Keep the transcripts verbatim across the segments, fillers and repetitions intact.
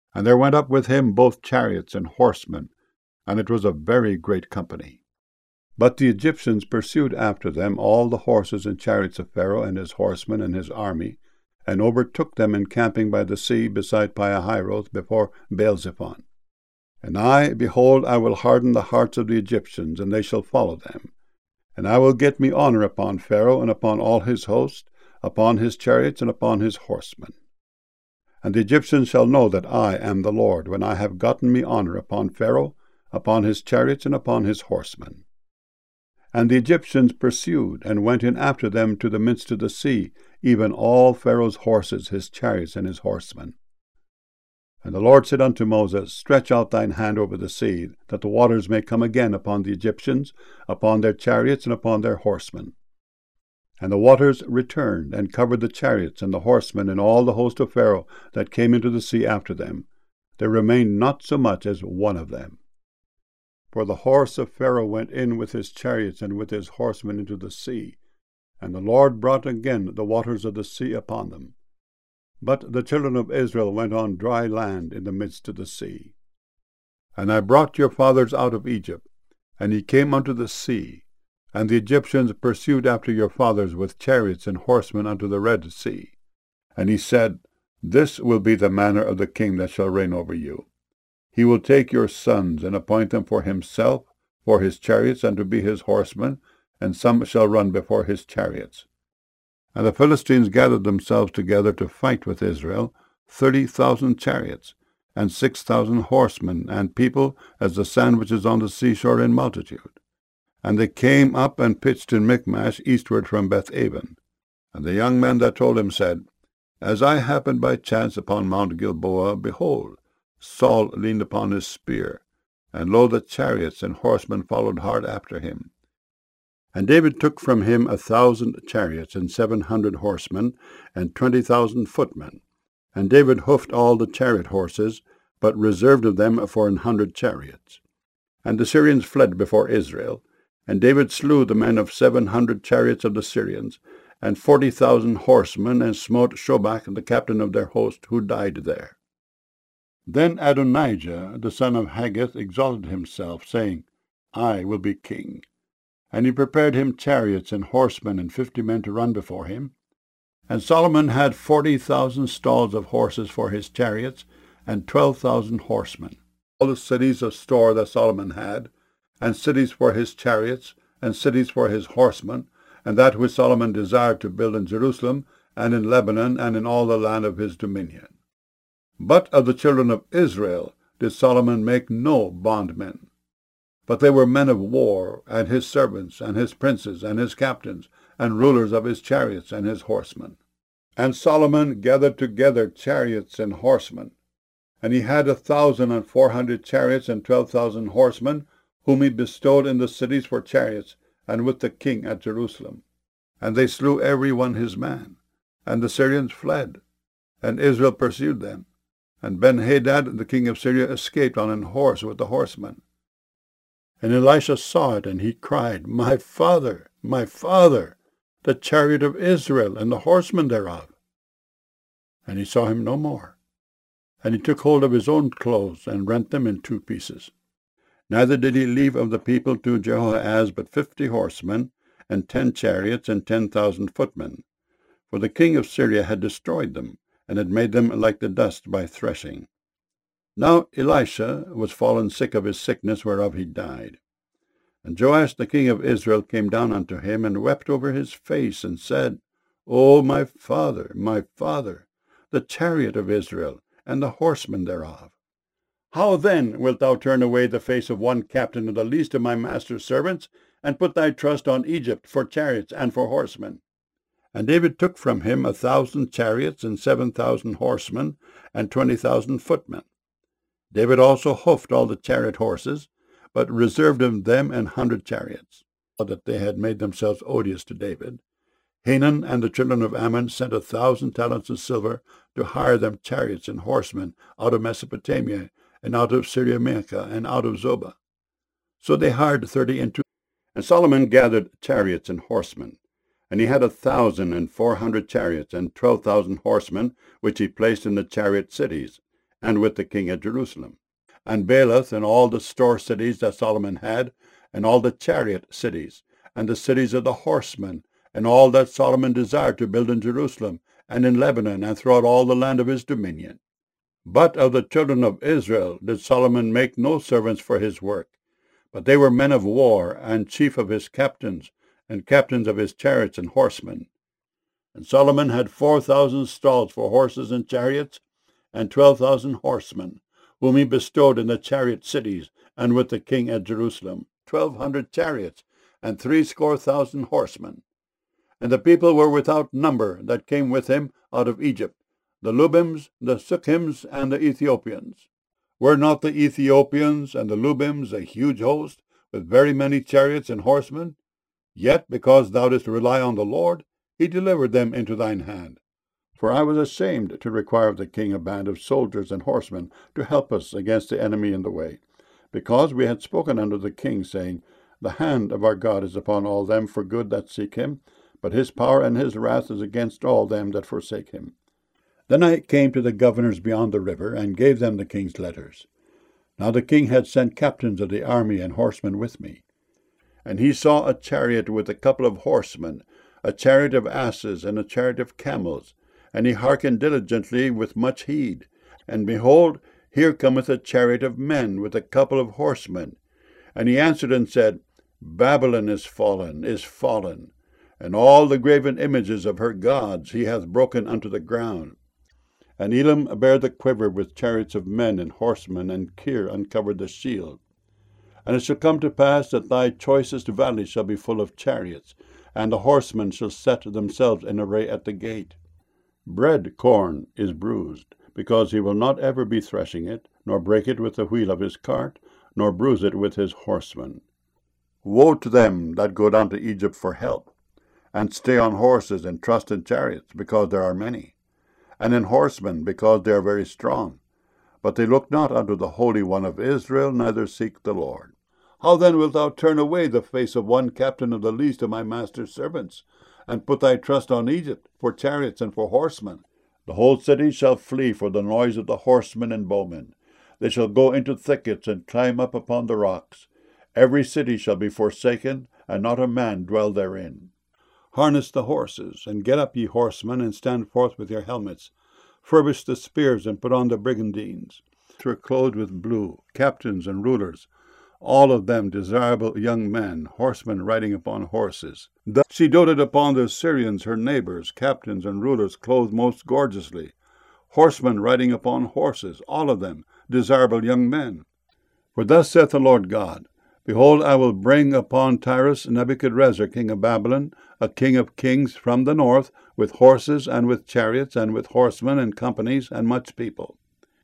And there went up with him both chariots and horsemen, and it was a very great company. But the Egyptians pursued after them all the horses and chariots of Pharaoh and his horsemen and his army, and overtook them encamping by the sea beside Pihahiroth before Baal-zephon. And I, behold, I will harden the hearts of the Egyptians, and they shall follow them. And I will get me honor upon Pharaoh and upon all his host, upon his chariots and upon his horsemen. And the Egyptians shall know that I am the Lord, when I have gotten me honor upon Pharaoh, upon his chariots and upon his horsemen. And the Egyptians pursued, and went in after them to the midst of the sea, even all Pharaoh's horses, his chariots, and his horsemen. And the Lord said unto Moses, Stretch out thine hand over the sea, that the waters may come again upon the Egyptians, upon their chariots, and upon their horsemen. And the waters returned, and covered the chariots, and the horsemen, and all the host of Pharaoh that came into the sea after them. There remained not so much as one of them. For the horse of Pharaoh went in with his chariots and with his horsemen into the sea, and the Lord brought again the waters of the sea upon them. But the children of Israel went on dry land in the midst of the sea. And I brought your fathers out of Egypt, and ye came unto the sea, and the Egyptians pursued after your fathers with chariots and horsemen unto the Red Sea. And he said, This will be the manner of the king that shall reign over you. He will take your sons, and appoint them for himself, for his chariots, and to be his horsemen, and some shall run before his chariots. And the Philistines gathered themselves together to fight with Israel, thirty thousand chariots, and six thousand horsemen, and people as the sand which is on the seashore in multitude. And they came up and pitched in Michmash eastward from Beth-aven. And the young men that told him said, As I happened by chance upon Mount Gilboa, behold, Saul leaned upon his spear, and lo, the chariots and horsemen followed hard after him. And David took from him a thousand chariots, and seven hundred horsemen, and twenty thousand footmen. And David hoofed all the chariot horses, but reserved of them for an hundred chariots. And the Syrians fled before Israel, and David slew the men of seven hundred chariots of the Syrians, and forty thousand horsemen, and smote Shobach, the captain of their host, who died there. Then Adonijah, the son of Haggith, exalted himself, saying, I will be king. And he prepared him chariots and horsemen, and fifty men to run before him. And Solomon had forty thousand stalls of horses for his chariots, and twelve thousand horsemen. All the cities of store that Solomon had, and cities for his chariots, and cities for his horsemen, and that which Solomon desired to build in Jerusalem, and in Lebanon, and in all the land of his dominion. But of the children of Israel did Solomon make no bondmen. But they were men of war, and his servants, and his princes, and his captains, and rulers of his chariots and his horsemen. And Solomon gathered together chariots and horsemen. And he had a thousand and four hundred chariots and twelve thousand horsemen, whom he bestowed in the cities for chariots, and with the king at Jerusalem. And they slew every one his man. And the Syrians fled, and Israel pursued them. And Ben-Hadad, the king of Syria, escaped on an horse with the horsemen. And Elisha saw it, and he cried, My father, my father, the chariot of Israel, and the horsemen thereof. And he saw him no more. And he took hold of his own clothes, and rent them in two pieces. Neither did he leave of the people to Jehoahaz but fifty horsemen, and ten chariots, and ten thousand footmen. For the king of Syria had destroyed them, and had made them like the dust by threshing. Now Elisha was fallen sick of his sickness, whereof he died. And Joash the king of Israel came down unto him, and wept over his face, and said, O my father, my father, the chariot of Israel, and the horsemen thereof. How then wilt thou turn away the face of one captain of the least of my master's servants, and put thy trust on Egypt for chariots and for horsemen? And David took from him a thousand chariots, and seven thousand horsemen, and twenty thousand footmen. David also hoofed all the chariot horses, but reserved of them an hundred chariots, that they had made themselves odious to David. Hanun and the children of Ammon sent a thousand talents of silver to hire them chariots and horsemen out of Mesopotamia, and out of Syriamachah, and out of Zobah. So they hired thirty and two. And Solomon gathered chariots and horsemen. And he had a thousand and four hundred chariots, and twelve thousand horsemen, which he placed in the chariot cities, and with the king at Jerusalem, and Baalath and all the store cities that Solomon had, and all the chariot cities, and the cities of the horsemen, and all that Solomon desired to build in Jerusalem, and in Lebanon, and throughout all the land of his dominion. But of the children of Israel did Solomon make no servants for his work, but they were men of war, and chief of his captains, and captains of his chariots and horsemen. And Solomon had four thousand stalls for horses and chariots, and twelve thousand horsemen, whom he bestowed in the chariot cities, and with the king at Jerusalem, twelve hundred chariots, and threescore thousand horsemen. And the people were without number that came with him out of Egypt, the Lubims, the Sukkims, and the Ethiopians. Were not the Ethiopians and the Lubims a huge host, with very many chariots and horsemen? Yet, because thou didst rely on the Lord, he delivered them into thine hand. For I was ashamed to require of the king a band of soldiers and horsemen to help us against the enemy in the way, because we had spoken unto the king, saying, The hand of our God is upon all them for good that seek him, but his power and his wrath is against all them that forsake him. Then I came to the governors beyond the river, and gave them the king's letters. Now the king had sent captains of the army and horsemen with me. And he saw a chariot with a couple of horsemen, a chariot of asses, and a chariot of camels. And he hearkened diligently with much heed. And behold, here cometh a chariot of men with a couple of horsemen. And he answered and said, Babylon is fallen, is fallen, and all the graven images of her gods he hath broken unto the ground. And Elam bare the quiver with chariots of men and horsemen, and Kir uncovered the shield. And it shall come to pass that thy choicest valley shall be full of chariots, and the horsemen shall set themselves in array at the gate. Bread corn is bruised, because he will not ever be threshing it, nor break it with the wheel of his cart, nor bruise it with his horsemen. Woe to them that go down to Egypt for help, and stay on horses and trust in chariots, because there are many, and in horsemen, because they are very strong. But they look not unto the Holy One of Israel, neither seek the Lord. How then wilt thou turn away the face of one captain of the least of my master's servants, and put thy trust on Egypt for chariots and for horsemen? The whole city shall flee for the noise of the horsemen and bowmen. They shall go into thickets and climb up upon the rocks. Every city shall be forsaken, and not a man dwell therein. Harness the horses, and get up, ye horsemen, and stand forth with your helmets. Furbish the spears, and put on the brigandines, which were clothed with blue, captains and rulers, all of them desirable young men, horsemen riding upon horses. Thus she doted upon the Syrians, her neighbors, captains and rulers clothed most gorgeously, horsemen riding upon horses, all of them desirable young men. For thus saith the Lord God, Behold, I will bring upon Tyrus Nebuchadrezzar, king of Babylon, a king of kings from the north, with horses and with chariots and with horsemen and companies and much people.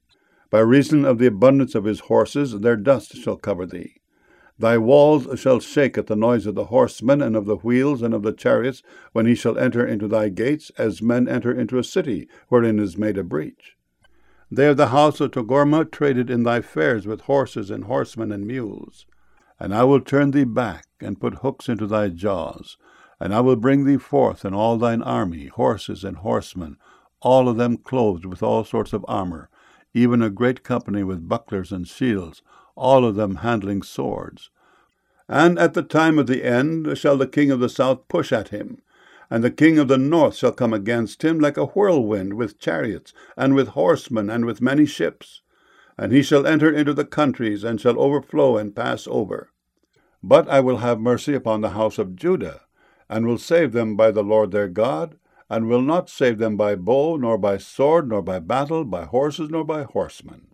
By reason of the abundance of his horses, their dust shall cover thee. Thy walls shall shake at the noise of the horsemen and of the wheels and of the chariots, when he shall enter into thy gates, as men enter into a city wherein is made a breach. They of the house of Togarmah traded in thy fairs with horses and horsemen and mules. And I will turn thee back, and put hooks into thy jaws, and I will bring thee forth and all thine army, horses and horsemen, all of them clothed with all sorts of armor, even a great company with bucklers and shields, all of them handling swords. And at the time of the end shall the king of the south push at him, and the king of the north shall come against him like a whirlwind, with chariots, and with horsemen, and with many ships. And he shall enter into the countries, and shall overflow and pass over. But I will have mercy upon the house of Judah, and will save them by the Lord their God, and will not save them by bow, nor by sword, nor by battle, by horses, nor by horsemen.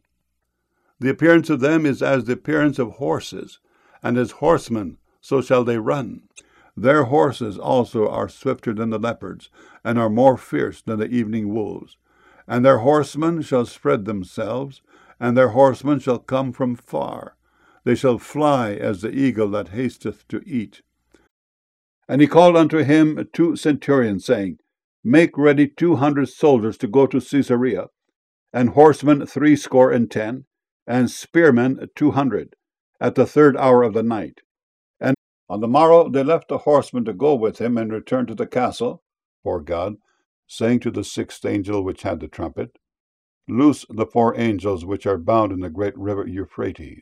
The appearance of them is as the appearance of horses, and as horsemen so shall they run. Their horses also are swifter than the leopards, and are more fierce than the evening wolves. And their horsemen shall spread themselves, and their horsemen shall come from far. They shall fly as the eagle that hasteth to eat. And he called unto him two centurions, saying, Make ready two hundred soldiers to go to Caesarea, and horsemen threescore and ten, and spearmen two hundred, at the third hour of the night. And on the morrow they left the horsemen to go with him, and returned to the castle, for God, saying to the sixth angel which had the trumpet, Loose the four angels which are bound in the great river Euphrates.